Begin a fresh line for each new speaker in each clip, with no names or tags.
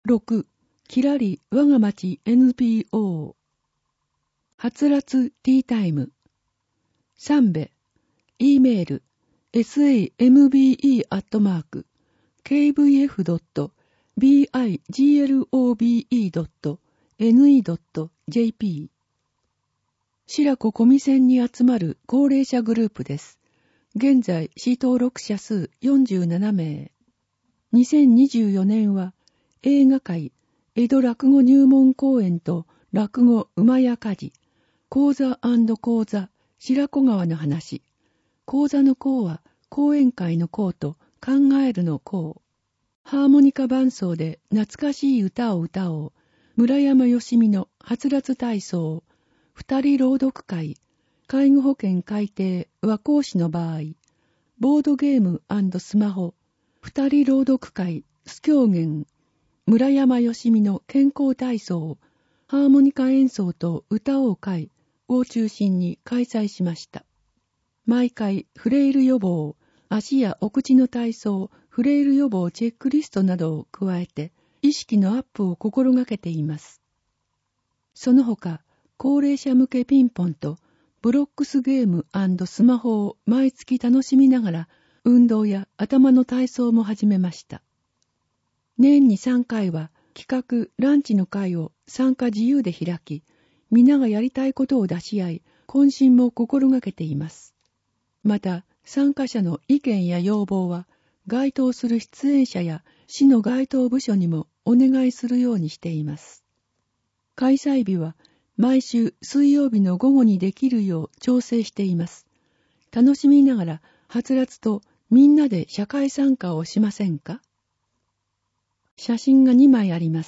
6、きらり我が町 NPO。はつらつティータイム。3べ、E メール、sambe.kvf.biglobe.ne.jp。白子小見線に集まる高齢者グループです。現在、市登録者数47名。2024年は、映画会、江戸落語入門公演と落語馬屋家事、講座&講座、白子川の話。講座の講は、講演会の講と考えるの講。ハーモニカ伴奏で懐かしい歌を歌おう。村山よしみのはつらつ体操。二人朗読会。介護保険改定和講師の場合。ボードゲーム&スマホ。二人朗読会。ス狂言。村山よしみの健康体操。ハーモニカ演奏と歌おう会を中心に開催しました。毎回フレイル予防、足やお口の体操、フレイル予防チェックリストなどを加えて意識のアップを心がけています。その他、高齢者向けピンポンとブロックスゲーム&スマホを毎月楽しみながら運動や頭の体操も始めました。年に3回は企画ランチの会を参加自由で開き、皆がやりたいことを出し合い、懇親も心がけています。また、参加者の意見や要望は、該当する出演者や市の該当部署にもお願いするようにしています。開催日は、毎週水曜日の午後にできるよう調整しています。楽しみながら、はつらつとみんなで社会参加をしませんか？写真が2枚あります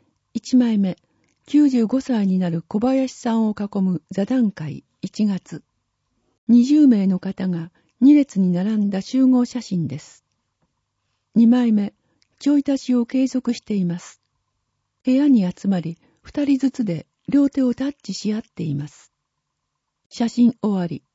。1枚目、95歳になる小林さんを囲む座談会1月。20名の方が2列に並んだ集合写真です。2枚目、ちょい足しを継続しています。部屋に集まり、2人ずつで両手をタッチし合っています。写真終わり。